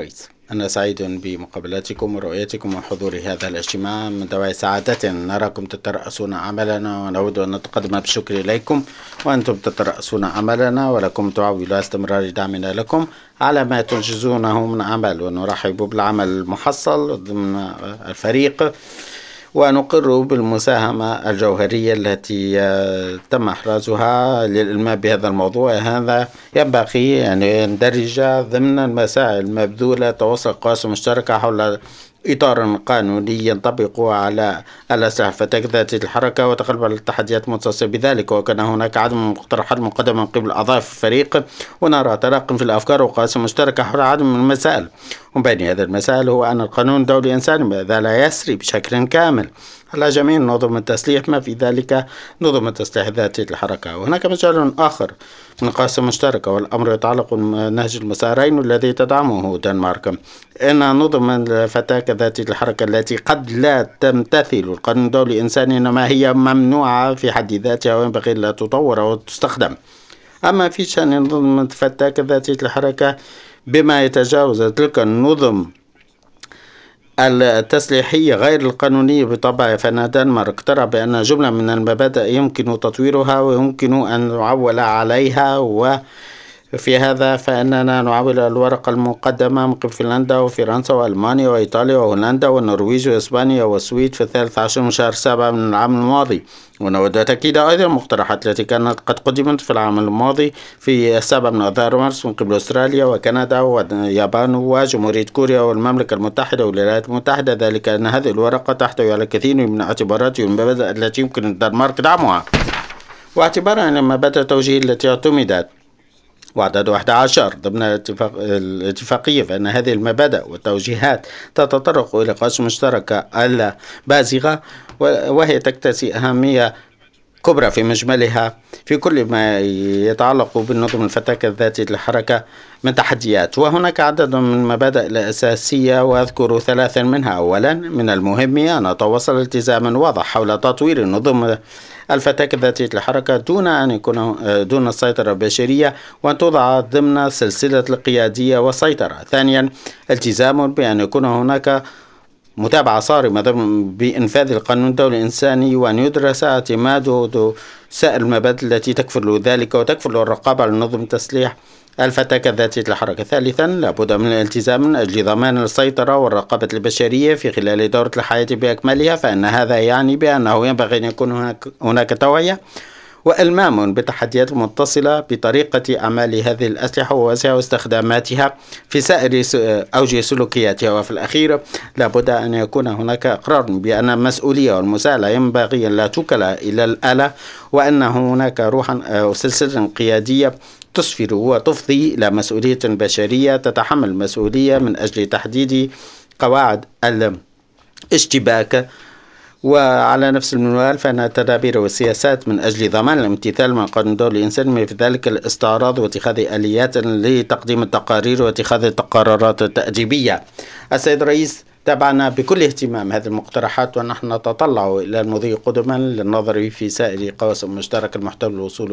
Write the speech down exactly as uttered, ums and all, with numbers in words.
رئيس، أنا سعيد بمقابلتكم ورؤيتكم وحضور هذا الاجتماع من دواعي سعادة. نراكم تترأسون عملنا ونود أن نتقدم بالشكر إليكم، وأنتم تترأسون عملنا ولكم تعول استمرار دعمنا لكم على ما تنجزونه من عمل، ونرحب بالعمل المحصل ضمن الفريق، ونقر بالمساهمة الجوهرية التي تم إحرازها للإلمام بهذا الموضوع. هذا ينبغي أن يندرج ضمن المساعي المبذولة توصل قواسم مشتركة حول إطار قانوني ينطبق على الأسلحة الفتاك ذات الحركة وتغلب على التحديات المتصلة بذلك. وكان هناك عدد من المقترحات مقدمة من قبل أعضاء في الفريق، ونرى تناقض في الأفكار وقواسم مشتركة حول عدد من المسائل. ومن بين هذه المسائل هو أن القانون الدولي الإنساني ماذا لا يسري بشكل كامل على جميع نظم التسليح، ما في ذلك نظم التسليح ذاتية الحركة. وهناك مجال آخر من قواسم مشتركة، والأمر يتعلق بنهج المسارين الذي تدعمه دنمارك. إن نظم الفتاك ذاتية الحركة التي قد لا تمتثل القانون الدولي الإنساني، إنما هي ممنوعة في حد ذاتها وينبغي لا تطور أو تستخدم. أما في شأن نظم الفتاك ذاتية الحركة بما يتجاوز تلك النظم التسليحية غير القانونية بطبع، فإن دنمارك ترى بأن جملة من المبادئ يمكن تطويرها ويمكن أن نعول عليها، وفي هذا فإننا نعول الورقة المقدمة من قبل فنلندا وفرنسا وألمانيا وإيطاليا وهولندا والنرويج وإسبانيا والسويد في الثالث عشر من شهر سبعة من العام الماضي. ونود تأكيد أيضا المقترحات التي كانت قد قدمت في العام الماضي في السابع من آذار مارس من قبل أستراليا وكندا واليابان وجمهورية كوريا والمملكة المتحدة والولايات المتحدة، ذلك أن هذه الورقة تحتوي على الكثير من الاعتبارات والمبادئ التي يمكن الدنمارك دعمها. واعتبارا أن المبادئ التوجيهية التي اعتمدت وعدد واحد عشر ضمن الاتفاق الاتفاقية، فإن هذه المبادئ والتوجيهات تتطرق إلى قواسم مشتركة البازغة، وهي تكتسي أهمية كبرى في مجملها في كل ما يتعلق بالنظم الفتاكة الذاتية للحركة من تحديات. وهناك عدد من المبادئ الأساسية وأذكر ثلاثا منها. أولا، من المهم أن نتوصل التزاما واضح حول تطوير النظم الفتاكة الذاتية للحركة دون أن يكون دون السيطرة البشرية، وأن توضع ضمن سلسلة القيادية والسيطرة. ثانيا، التزام بأن يكون هناك متابعة صارمة بإنفاذ القانون الدولي الإنساني، وأن يدرس اعتماد سائر المبادئ التي تكفل ذلك وتكفل الرقابة على نظم تسليح الفتاكة الذاتية للحركة. ثالثا، لابد من الالتزام من أجل ضمان السيطرة والرقابة البشرية في خلال دورة الحياة بأكملها، فإن هذا يعني بأنه ينبغي أن يكون هناك, هناك توعية وإلمام بالتحديات المتصلة بطريقة أعمال هذه الأسلحة ووسائل استخداماتها في سائر أوجه سلوكياتها. وفي الأخير، لابد أن يكون هناك إقرار بأن المسؤولية والمساءلة ينبغي أن لا توكل إلى الآلة، وأن هناك روحا أو سلسلة قيادية تسفر وتفضي إلى مسؤولية بشرية تتحمل المسؤولية من أجل تحديد قواعد الاشتباك. وعلى نفس المنوال، فإن التدابير والسياسات من أجل ضمان الامتثال من القانون الدولي الإنساني، في ذلك الاستعراض واتخاذ آليات لتقديم التقارير واتخاذ القرارات التأديبية. السيد الرئيس، تابعنا بكل اهتمام هذه المقترحات، ونحن نتطلع إلى المضي قدما للنظر في سائر قواسم مشترك المحتوى الوصول